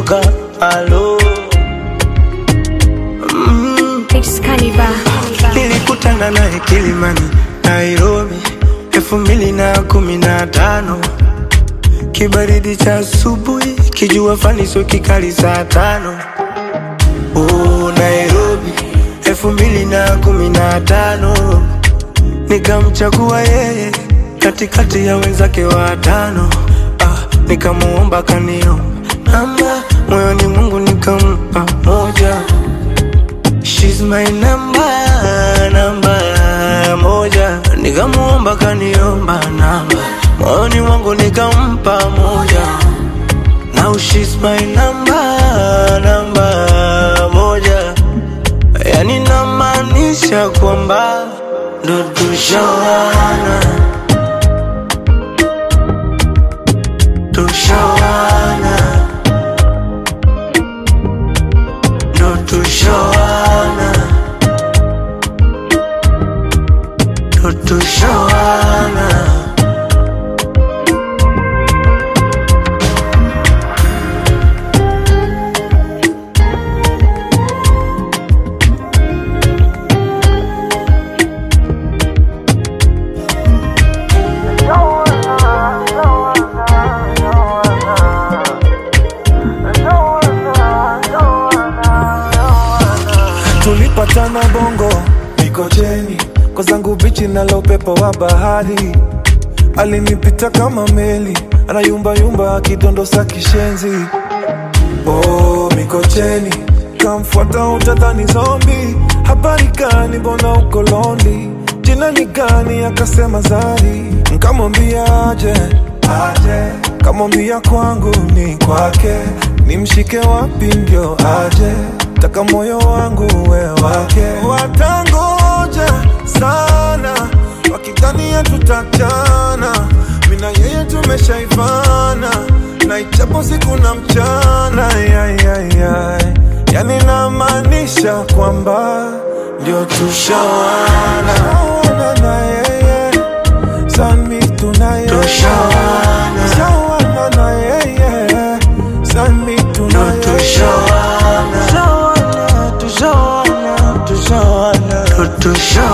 sugar, alo. It's Cannibal. Nilikutana naye Kilimani, Nairobi 2015. Kibaridi cha asubuhi, kijua fani so kikali saa 5. Oh, Nairobi 2015. Nikamchagua yeye katikati ya wenzake watano. Nikamuomba kaniomba namba, moyoni Mungu nikampa moja. She's my number moja. Nikamuomba kaniomba namba, moyoni Mungu nikampa moja. Now she's my number moja. Yani namaanisha kwamba ndo tushawana, tushawana, ndo tushawana, ndo tushawana. Tulipatana Bongo, Mikocheni, kwa zangu bichi na upepo wa bahari. Alinipita kama meli, anayumba yumba akidondosa kishenzi. Oh, Mikocheni, kamfuata utadhani zombie. Habari gani mbona uko lonely? Jina ni gani? Akasema Zari. Nkamwambia aje, kamwambia kwangu ni kwake. Nimshike wapi ndio aje? Taka moyo wangu we wake. Watangoja sana wakidhania tutachana, mina yeye tumeshaivana, na ichapo siku na mchana. Yani namaanisha kwamba ndio tushawana. Tushawana na yeye, sami tunaye. Tushawana, tushawana na yeye, sami tunaye. Tushawana, tushawana, tushawana, tushawana.